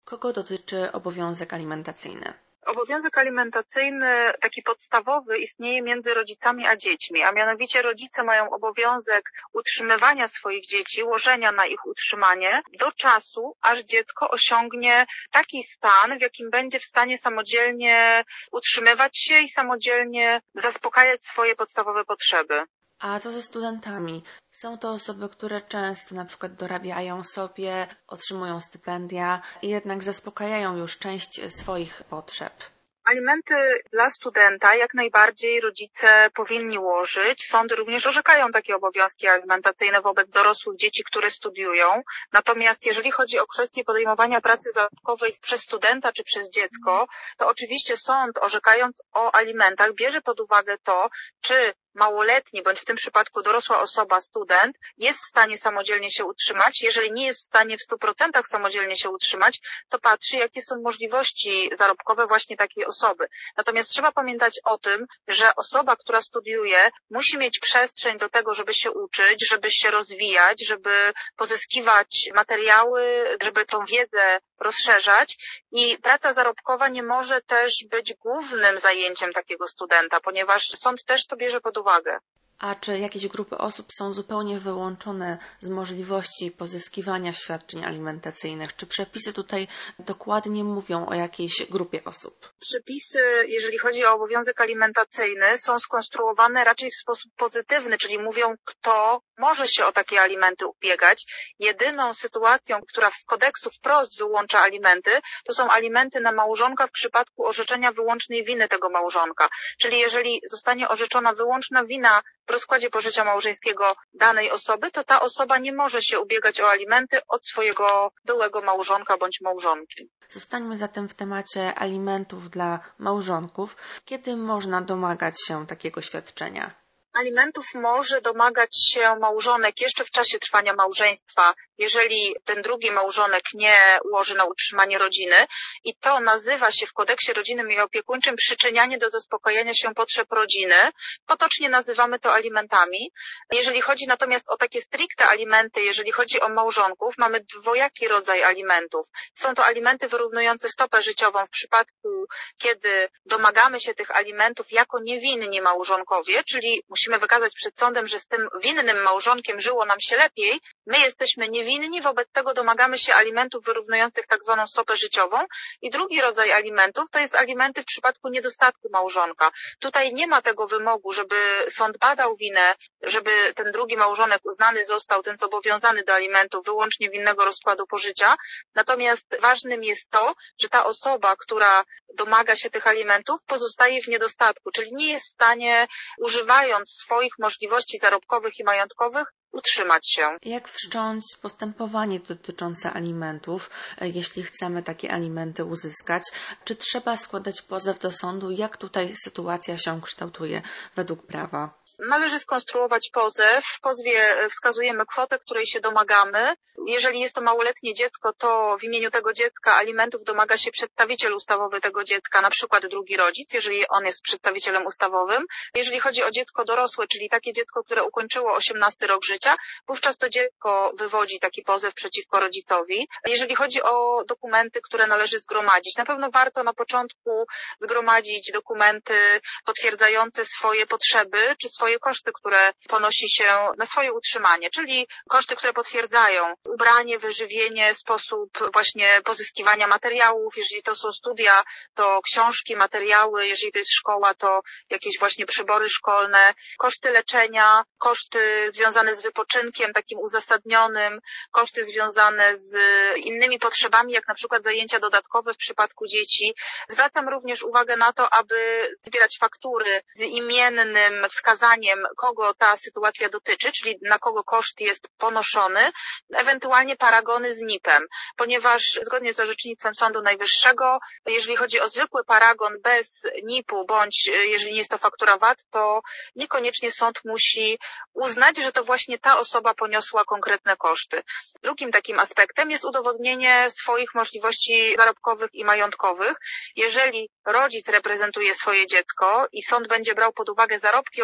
Kogo dotyczy obowiązek alimentacyjny? Obowiązek alimentacyjny, taki podstawowy, istnieje między rodzicami a dziećmi, a mianowicie rodzice mają obowiązek utrzymywania swoich dzieci, łożenia na ich utrzymanie do czasu, aż dziecko osiągnie taki stan, w jakim będzie w stanie samodzielnie utrzymywać się i samodzielnie zaspokajać swoje podstawowe potrzeby. A co ze studentami? Są to osoby, które często na przykład dorabiają sobie, otrzymują stypendia i jednak zaspokajają już część swoich potrzeb. Alimenty dla studenta jak najbardziej rodzice powinni łożyć. Sądy również orzekają takie obowiązki alimentacyjne wobec dorosłych dzieci, które studiują. Natomiast jeżeli chodzi o kwestię podejmowania pracy zarobkowej przez studenta czy przez dziecko, to oczywiście sąd, orzekając o alimentach, bierze pod uwagę to, czy małoletni, bądź w tym przypadku dorosła osoba, student, jest w stanie samodzielnie się utrzymać. Jeżeli nie jest w stanie w 100% samodzielnie się utrzymać, to patrzy, jakie są możliwości zarobkowe właśnie takiej osoby. Natomiast trzeba pamiętać o tym, że osoba, która studiuje, musi mieć przestrzeń do tego, żeby się uczyć, żeby się rozwijać, żeby pozyskiwać materiały, żeby tą wiedzę rozszerzać i praca zarobkowa nie może też być głównym zajęciem takiego studenta, ponieważ sąd też to bierze pod uwagę. A czy jakieś grupy osób są zupełnie wyłączone z możliwości pozyskiwania świadczeń alimentacyjnych? Czy przepisy tutaj dokładnie mówią o jakiejś grupie osób? Przepisy, jeżeli chodzi o obowiązek alimentacyjny, są skonstruowane raczej w sposób pozytywny, czyli mówią, kto może się o takie alimenty ubiegać. Jedyną sytuacją, która z kodeksu wprost wyłącza alimenty, to są alimenty na małżonka w przypadku orzeczenia wyłącznej winy tego małżonka. Czyli jeżeli zostanie orzeczona wyłączna wina w rozkładzie pożycia małżeńskiego danej osoby, to ta osoba nie może się ubiegać o alimenty od swojego byłego małżonka bądź małżonki. Zostańmy zatem w temacie alimentów dla małżonków. Kiedy można domagać się takiego świadczenia? Alimentów może domagać się małżonek jeszcze w czasie trwania małżeństwa, jeżeli ten drugi małżonek nie ułoży na utrzymanie rodziny i to nazywa się w kodeksie rodzinnym i opiekuńczym przyczynianie do zaspokojenia się potrzeb rodziny. Potocznie nazywamy to alimentami. Jeżeli chodzi natomiast o takie stricte alimenty, jeżeli chodzi o małżonków, mamy dwojaki rodzaj alimentów. Są to alimenty wyrównujące stopę życiową w przypadku, kiedy domagamy się tych alimentów jako niewinni małżonkowie, czyli musimy wykazać przed sądem, że z tym winnym małżonkiem żyło nam się lepiej, my jesteśmy niewinni, wobec tego domagamy się alimentów wyrównujących tak zwaną stopę życiową. I drugi rodzaj alimentów to jest alimenty w przypadku niedostatku małżonka. Tutaj nie ma tego wymogu, żeby sąd badał winę, żeby ten drugi małżonek uznany został, ten zobowiązany do alimentów wyłącznie winnego rozkładu pożycia. Natomiast ważnym jest to, że ta osoba, która domaga się tych alimentów, pozostaje w niedostatku, czyli nie jest w stanie, używając swoich możliwości zarobkowych i majątkowych, utrzymać się. Jak wszcząć postępowanie dotyczące alimentów, jeśli chcemy takie alimenty uzyskać? Czy trzeba składać pozew do sądu? Jak tutaj sytuacja się kształtuje według prawa? Należy skonstruować pozew. W pozwie wskazujemy kwotę, której się domagamy. Jeżeli jest to małoletnie dziecko, to w imieniu tego dziecka alimentów domaga się przedstawiciel ustawowy tego dziecka, na przykład drugi rodzic, jeżeli on jest przedstawicielem ustawowym. Jeżeli chodzi o dziecko dorosłe, czyli takie dziecko, które ukończyło 18 rok życia, wówczas to dziecko wywodzi taki pozew przeciwko rodzicowi. Jeżeli chodzi o dokumenty, które należy zgromadzić, na pewno warto na początku zgromadzić dokumenty potwierdzające swoje potrzeby, czy swoje koszty, które ponosi się na swoje utrzymanie, czyli koszty, które potwierdzają ubranie, wyżywienie, sposób właśnie pozyskiwania materiałów. Jeżeli to są studia, to książki, materiały, jeżeli to jest szkoła, to jakieś właśnie przybory szkolne, koszty leczenia, koszty związane z wypoczynkiem takim uzasadnionym, koszty związane z innymi potrzebami, jak na przykład zajęcia dodatkowe w przypadku dzieci. Zwracam również uwagę na to, aby zbierać faktury z imiennym wskazaniem, kogo ta sytuacja dotyczy, czyli na kogo koszt jest ponoszony, ewentualnie paragony z NIP-em, ponieważ zgodnie z orzecznictwem Sądu Najwyższego, jeżeli chodzi o zwykły paragon bez NIP-u, bądź jeżeli nie jest to faktura VAT, to niekoniecznie sąd musi uznać, że to właśnie ta osoba poniosła konkretne koszty. Drugim takim aspektem jest udowodnienie swoich możliwości zarobkowych i majątkowych. Jeżeli rodzic reprezentuje swoje dziecko i sąd będzie brał pod uwagę zarobki obojga rodziców,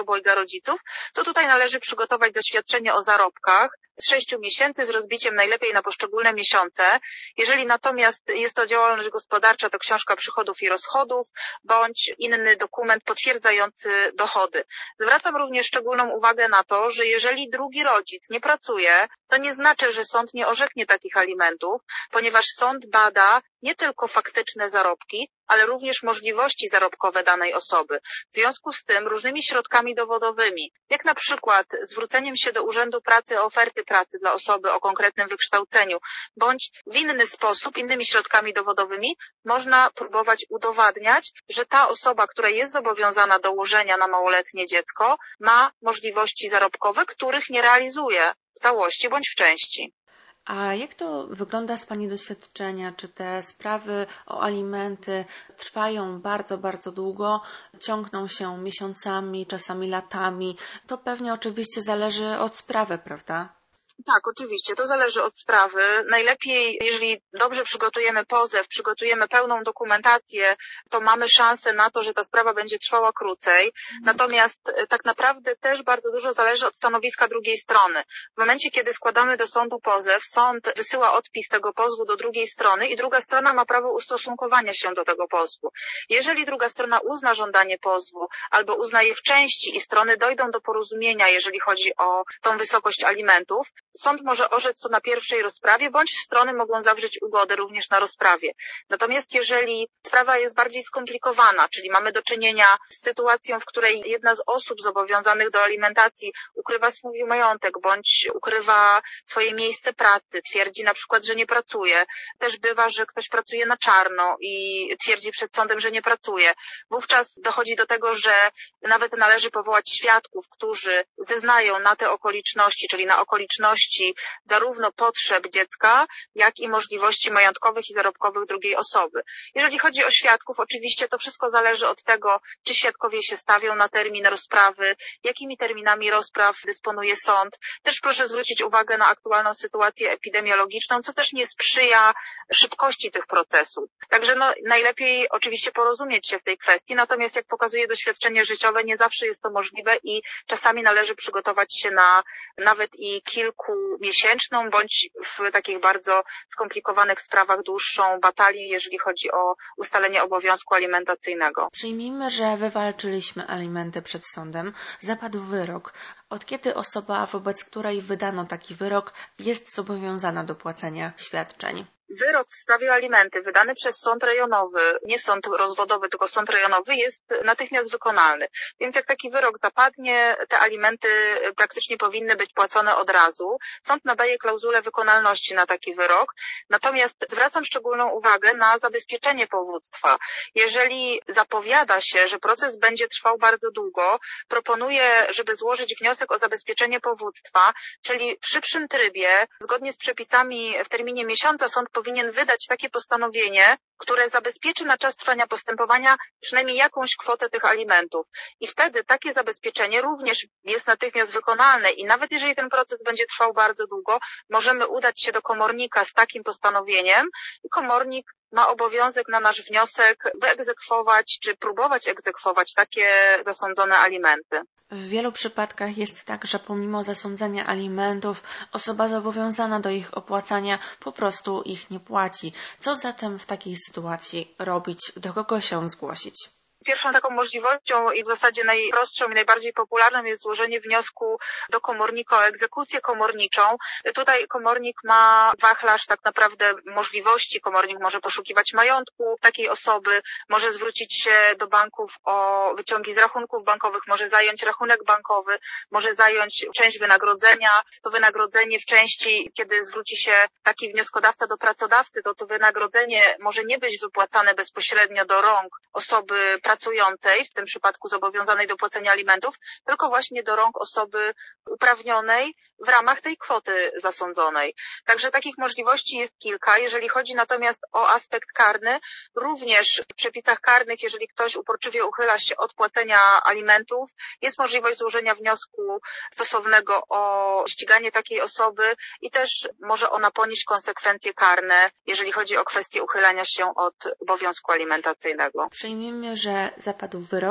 rodziców, to tutaj należy przygotować zaświadczenie o zarobkach z 6 miesięcy z rozbiciem najlepiej na poszczególne miesiące. Jeżeli natomiast jest to działalność gospodarcza, to książka przychodów i rozchodów bądź inny dokument potwierdzający dochody. Zwracam również szczególną uwagę na to, że jeżeli drugi rodzic nie pracuje, to nie znaczy, że sąd nie orzeknie takich alimentów, ponieważ sąd bada nie tylko faktyczne zarobki, ale również możliwości zarobkowe danej osoby. W związku z tym różnymi środkami dowodowymi, jak na przykład zwróceniem się do Urzędu Pracy o oferty pracy dla osoby o konkretnym wykształceniu, bądź w inny sposób, innymi środkami dowodowymi, można próbować udowadniać, że ta osoba, która jest zobowiązana do łożenia na małoletnie dziecko, ma możliwości zarobkowe, których nie realizuje w całości bądź w części. A jak to wygląda z Pani doświadczenia? Czy te sprawy o alimenty trwają bardzo, bardzo długo, ciągną się miesiącami, czasami latami? To pewnie oczywiście zależy od sprawy, prawda? Tak, oczywiście, to zależy od sprawy. Najlepiej, jeżeli dobrze przygotujemy pozew, przygotujemy pełną dokumentację, to mamy szansę na to, że ta sprawa będzie trwała krócej. Natomiast tak naprawdę też bardzo dużo zależy od stanowiska drugiej strony. W momencie, kiedy składamy do sądu pozew, sąd wysyła odpis tego pozwu do drugiej strony i druga strona ma prawo ustosunkowania się do tego pozwu. Jeżeli druga strona uzna żądanie pozwu albo uzna je w części i strony dojdą do porozumienia, jeżeli chodzi o tą wysokość alimentów, sąd może orzec to na pierwszej rozprawie, bądź strony mogą zawrzeć ugodę również na rozprawie. Natomiast jeżeli sprawa jest bardziej skomplikowana, czyli mamy do czynienia z sytuacją, w której jedna z osób zobowiązanych do alimentacji ukrywa swój majątek, bądź ukrywa swoje miejsce pracy, twierdzi na przykład, że nie pracuje. Też bywa, że ktoś pracuje na czarno i twierdzi przed sądem, że nie pracuje. Wówczas dochodzi do tego, że nawet należy powołać świadków, którzy zeznają na te okoliczności, czyli na okoliczności zarówno potrzeb dziecka, jak i możliwości majątkowych i zarobkowych drugiej osoby. Jeżeli chodzi o świadków, oczywiście to wszystko zależy od tego, czy świadkowie się stawią na termin rozprawy, jakimi terminami rozpraw dysponuje sąd. Też proszę zwrócić uwagę na aktualną sytuację epidemiologiczną, co też nie sprzyja szybkości tych procesów. Także najlepiej oczywiście porozumieć się w tej kwestii, natomiast jak pokazuje doświadczenie życiowe, nie zawsze jest to możliwe i czasami należy przygotować się na nawet i kilkumiesięczną, bądź w takich bardzo skomplikowanych sprawach dłuższą batalię, jeżeli chodzi o ustalenie obowiązku alimentacyjnego. Przyjmijmy, że wywalczyliśmy alimenty przed sądem, zapadł wyrok. Od kiedy osoba, wobec której wydano taki wyrok, jest zobowiązana do płacenia świadczeń? Wyrok w sprawie o alimenty wydany przez sąd rejonowy, nie sąd rozwodowy, tylko sąd rejonowy, jest natychmiast wykonalny. Więc jak taki wyrok zapadnie, te alimenty praktycznie powinny być płacone od razu. Sąd nadaje klauzulę wykonalności na taki wyrok. Natomiast zwracam szczególną uwagę na zabezpieczenie powództwa. Jeżeli zapowiada się, że proces będzie trwał bardzo długo, proponuję, żeby złożyć wniosek o zabezpieczenie powództwa, czyli w szybszym trybie, zgodnie z przepisami w terminie miesiąca sąd powinien wydać takie postanowienie, które zabezpieczy na czas trwania postępowania przynajmniej jakąś kwotę tych alimentów. I wtedy takie zabezpieczenie również jest natychmiast wykonalne i nawet jeżeli ten proces będzie trwał bardzo długo, możemy udać się do komornika z takim postanowieniem i komornik ma obowiązek na nasz wniosek wyegzekwować czy próbować egzekwować takie zasądzone alimenty. W wielu przypadkach jest tak, że pomimo zasądzenia alimentów osoba zobowiązana do ich opłacania po prostu ich nie płaci. Co zatem w takiej sytuacji robić? Do kogo się zgłosić? Pierwszą taką możliwością i w zasadzie najprostszą i najbardziej popularną jest złożenie wniosku do komornika o egzekucję komorniczą. Tutaj komornik ma wachlarz tak naprawdę możliwości. Komornik może poszukiwać majątku takiej osoby, może zwrócić się do banków o wyciągi z rachunków bankowych, może zająć rachunek bankowy, może zająć część wynagrodzenia. To wynagrodzenie w części, kiedy zwróci się taki wnioskodawca do pracodawcy, to wynagrodzenie może nie być wypłacane bezpośrednio do rąk osoby pracującej, w tym przypadku zobowiązanej do płacenia alimentów, tylko właśnie do rąk osoby uprawnionej w ramach tej kwoty zasądzonej. Także takich możliwości jest kilka. Jeżeli chodzi natomiast o aspekt karny, również w przepisach karnych, jeżeli ktoś uporczywie uchyla się od płacenia alimentów, jest możliwość złożenia wniosku stosownego o ściganie takiej osoby i też może ona ponieść konsekwencje karne, jeżeli chodzi o kwestię uchylania się od obowiązku alimentacyjnego. Przyjmijmy, że zapadł wyrok.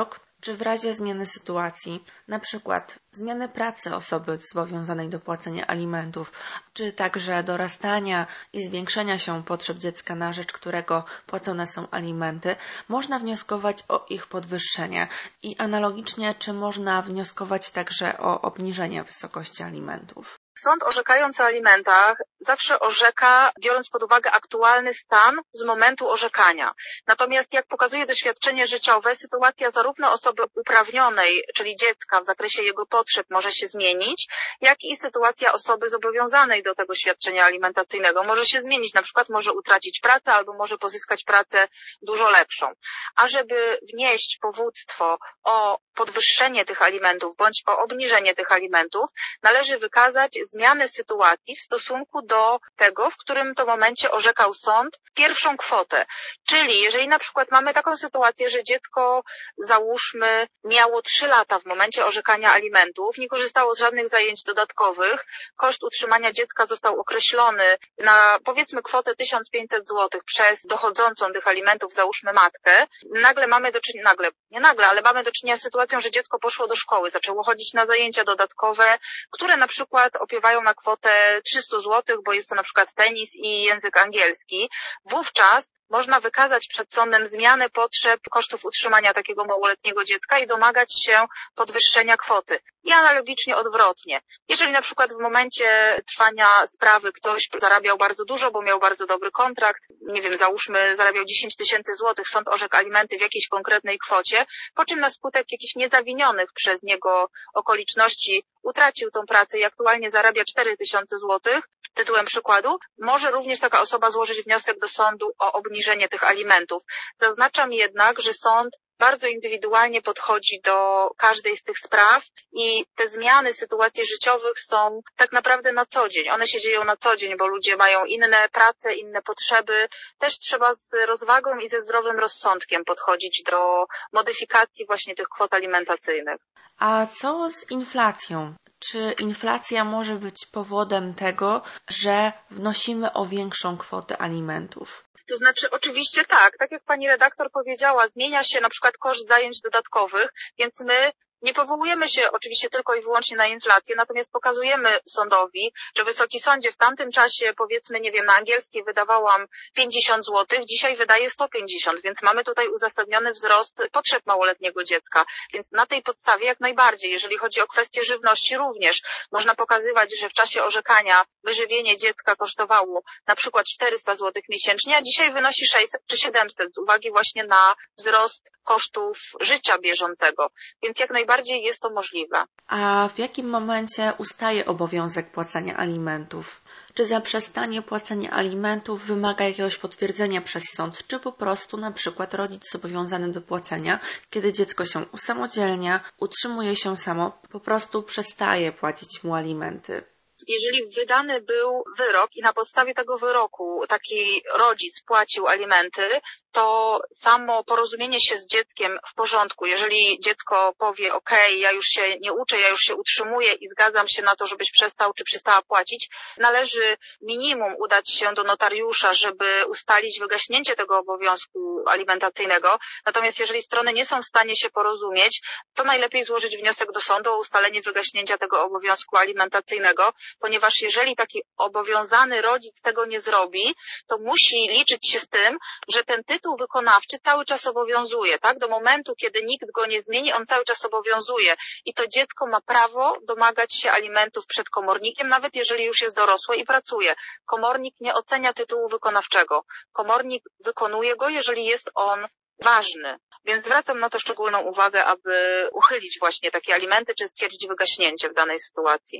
czy w razie zmiany sytuacji, na przykład zmiany pracy osoby zobowiązanej do płacenia alimentów, czy także dorastania i zwiększenia się potrzeb dziecka, na rzecz którego płacone są alimenty, można wnioskować o ich podwyższenie i analogicznie, czy można wnioskować także o obniżenie wysokości alimentów. Sąd orzekając o alimentach zawsze orzeka, biorąc pod uwagę aktualny stan z momentu orzekania. Natomiast jak pokazuje doświadczenie życiowe, sytuacja zarówno osoby uprawnionej, czyli dziecka w zakresie jego potrzeb może się zmienić, jak i sytuacja osoby zobowiązanej do tego świadczenia alimentacyjnego może się zmienić. Na przykład może utracić pracę albo może pozyskać pracę dużo lepszą. A żeby wnieść powództwo o podwyższenie tych alimentów bądź o obniżenie tych alimentów, należy wykazać zmianę sytuacji w stosunku do tego, w którym to momencie orzekał sąd, pierwszą kwotę. Czyli jeżeli na przykład mamy taką sytuację, że dziecko, załóżmy, miało 3 lata w momencie orzekania alimentów, nie korzystało z żadnych zajęć dodatkowych, koszt utrzymania dziecka został określony na, powiedzmy, kwotę 1500 zł przez dochodzącą tych alimentów, załóżmy, matkę, nagle mamy do czynienia, ale mamy do czynienia z sytuacją, że dziecko poszło do szkoły, zaczęło chodzić na zajęcia dodatkowe, które na przykład opiewają na kwotę 300 zł, bo jest to na przykład tenis i język angielski. Wówczas można wykazać przed sądem zmianę potrzeb kosztów utrzymania takiego małoletniego dziecka i domagać się podwyższenia kwoty. I analogicznie odwrotnie. Jeżeli na przykład w momencie trwania sprawy ktoś zarabiał bardzo dużo, bo miał bardzo dobry kontrakt, nie wiem, załóżmy zarabiał 10 000 złotych, sąd orzekł alimenty w jakiejś konkretnej kwocie, po czym na skutek jakichś niezawinionych przez niego okoliczności utracił tą pracę i aktualnie zarabia 4000 złotych, tytułem przykładu, może również taka osoba złożyć wniosek do sądu o obniżenie tych alimentów. Zaznaczam jednak, że sąd bardzo indywidualnie podchodzi do każdej z tych spraw i te zmiany sytuacji życiowych są tak naprawdę na co dzień. One się dzieją na co dzień, bo ludzie mają inne prace, inne potrzeby. Też trzeba z rozwagą i ze zdrowym rozsądkiem podchodzić do modyfikacji właśnie tych kwot alimentacyjnych. A co z inflacją? Czy inflacja może być powodem tego, że wnosimy o większą kwotę alimentów? To znaczy oczywiście tak jak pani redaktor powiedziała, zmienia się na przykład koszt zajęć dodatkowych, więc my nie powołujemy się oczywiście tylko i wyłącznie na inflację, natomiast pokazujemy sądowi, że Wysoki Sądzie w tamtym czasie, powiedzmy, nie wiem, na angielskiej wydawałam 50 zł, dzisiaj wydaje 150, więc mamy tutaj uzasadniony wzrost potrzeb małoletniego dziecka. Więc na tej podstawie jak najbardziej, jeżeli chodzi o kwestię żywności również, można pokazywać, że w czasie orzekania wyżywienie dziecka kosztowało na przykład 400 zł miesięcznie, a dzisiaj wynosi 600 czy 700 z uwagi właśnie na wzrost kosztów życia bieżącego. Więc jak najbardziej jest to możliwe. A w jakim momencie ustaje obowiązek płacenia alimentów? Czy zaprzestanie płacenia alimentów wymaga jakiegoś potwierdzenia przez sąd, czy po prostu na przykład rodzic zobowiązany do płacenia, kiedy dziecko się usamodzielnia, utrzymuje się samo, po prostu przestaje płacić mu alimenty? Jeżeli wydany był wyrok i na podstawie tego wyroku taki rodzic płacił alimenty, to samo porozumienie się z dzieckiem w porządku. Jeżeli dziecko powie, okej, ja już się nie uczę, ja już się utrzymuję i zgadzam się na to, żebyś przestał czy przestała płacić, należy minimum udać się do notariusza, żeby ustalić wygaśnięcie tego obowiązku alimentacyjnego. Natomiast jeżeli strony nie są w stanie się porozumieć, to najlepiej złożyć wniosek do sądu o ustalenie wygaśnięcia tego obowiązku alimentacyjnego, ponieważ jeżeli taki obowiązany rodzic tego nie zrobi, to musi liczyć się z tym, że ten tytuł wykonawczy cały czas obowiązuje, tak? Do momentu, kiedy nikt go nie zmieni, on cały czas obowiązuje i to dziecko ma prawo domagać się alimentów przed komornikiem, nawet jeżeli już jest dorosłe i pracuje. Komornik nie ocenia tytułu wykonawczego. Komornik wykonuje go, jeżeli jest on ważny. Więc zwracam na to szczególną uwagę, aby uchylić właśnie takie alimenty, czy stwierdzić wygaśnięcie w danej sytuacji.